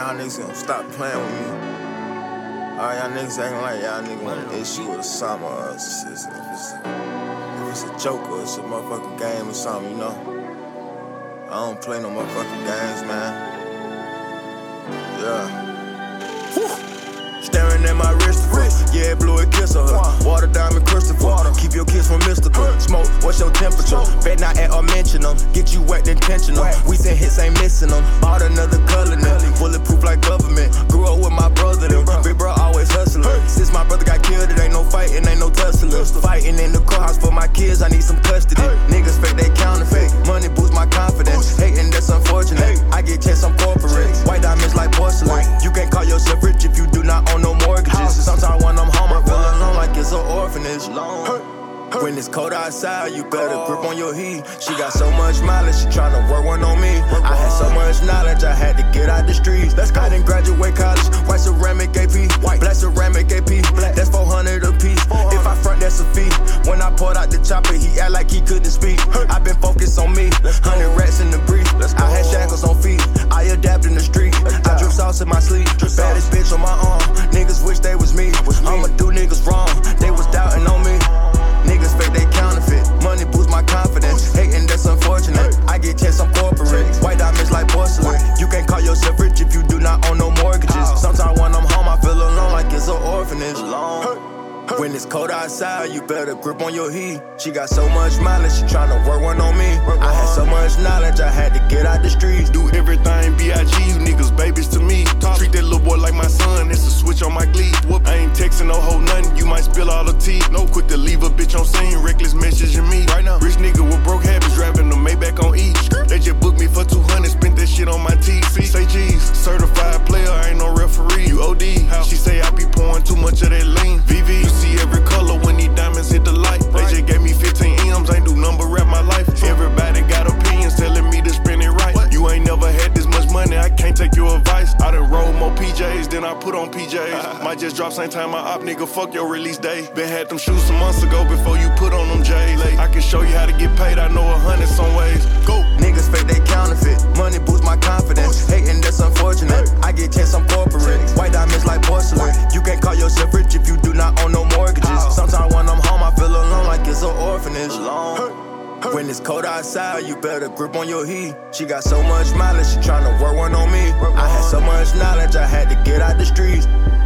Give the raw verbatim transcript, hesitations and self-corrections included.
y'all niggas gonna stop playing with me. All y'all niggas acting like y'all niggas want an issue with a summer or it's, it's, if, it's a, if it's a joke or it's a motherfucking game or something, you know? I don't play no motherfucking games, man. Yeah. Staring at my wrist, yeah, blew a kiss on her. Water, diamond, Christopher. Keep your kids from mystical. Smoke, what's your temperature? Bet not at or mention them. Get you whacked intentional. We send hits, ain't missing them. Bought another color now. Bulletproof like government. Grew up with my brother, them. Big bro always hustling. Since my brother got killed, it ain't no fighting, ain't no tussling. Fighting in the courthouse for my kids, I need some custody. Niggas fake, they counterfeit. Money boosts my confidence. Hating, that's unfortunate. I get checks, I'm corporate. White diamonds like porcelain. You can't call yourself rich if you do not own no mortgages. Sometimes when I'm home, I feel alone like it's an orphanage. When it's cold outside, you better grip on your heat. She got so much mileage, she tryna work one on me. I had so much knowledge, I had to get out the streets. I didn't graduate college, white ceramic A P, black ceramic A P, that's four hundred a piece. If I front, that's a fee. When I pulled out the chopper, he act like he couldn't speak. I been focused on me, hundred rats in the brief. I had shackles on feet, I adapt in the street. I drip sauce in my sleep, baddest bitch on my arm. Niggas wish they was me, I'ma do niggas wrong. They was doubting on me. Niggas fake, they counterfeit. Money boosts my confidence. Hating, that's unfortunate. I get checks, I'm corporate. White diamonds like porcelain. You can't call yourself rich if you do not own no mortgages. Sometimes when I'm home, I feel alone like it's an orphanage. When it's cold outside, you better grip on your heat. She got so much mileage, she tryna work one on me. I had so much knowledge, I had to get out the streets. Do everything B I G, you niggas babies to me. Treat that little boy like my son, it's a switch on my glee. Whoop, I ain't texting no hoe nothing, you might spill all the tea. No quick to leave a bitch on scene, reckless messaging me. Right now, rich nigga with broke habits, driving the Maybach on E. They just booked me for two hundred, spent that shit on my teeth. Say G's, certified player, I ain't no referee. You O D, she say I be pouring too much of that lean. V V, you see every color when these diamonds hit the light. They just gave me fifteen M's, ain't do number rap my life. Everybody got opinions telling me to spend it right. You ain't never had this much money, I can't take your advice. I done roll more P Js than I put on P Js. Might just drop same time my op, nigga, fuck your release day. Been had them shoes some months ago before you put on them J's. I can show you how to get paid, I know a hundred some ways. Go! Niggas fake, they counterfeit. Money boosts my confidence. Hating, that's unfortunate. I get checks, I'm corporate. White diamonds like porcelain. You can't call yourself rich if you do not own no mortgages. Sometimes when I'm home, I feel alone like it's an orphanage. When it's cold outside, you better grip on your heat. She got so much mileage, she tryna work one on me. I had so much knowledge, I had to get out the streets.